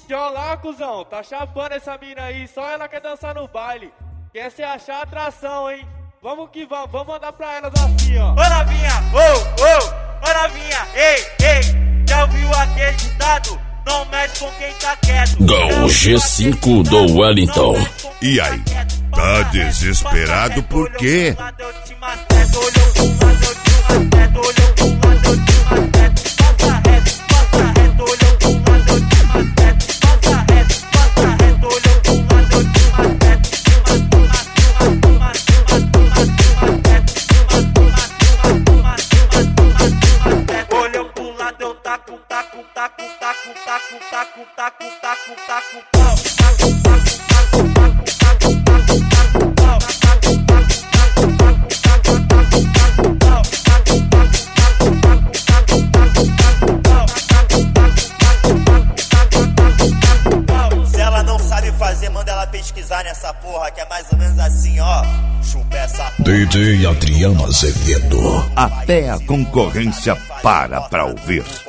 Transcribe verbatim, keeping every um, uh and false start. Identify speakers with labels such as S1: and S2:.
S1: Que ó lá, cuzão, tá chapando essa mina aí, só ela quer dançar no baile. Quer se achar atração, hein? Vamos que vamos, vamos mandar pra elas assim, ó.
S2: Ô novinha, ô, ô, ô novinha, ei, ei, já ouviu aquele ditado? Não mexe com quem tá quieto.
S3: Gal G cinco do Wellington.
S4: E aí, tá desesperado por quê?
S2: Se ela não sabe fazer, manda ela pesquisar nessa porra, que é mais ou menos assim, ó. Chupa essa porra.
S3: D J Adriano Azevedo.
S4: Até a concorrência para pra ouvir.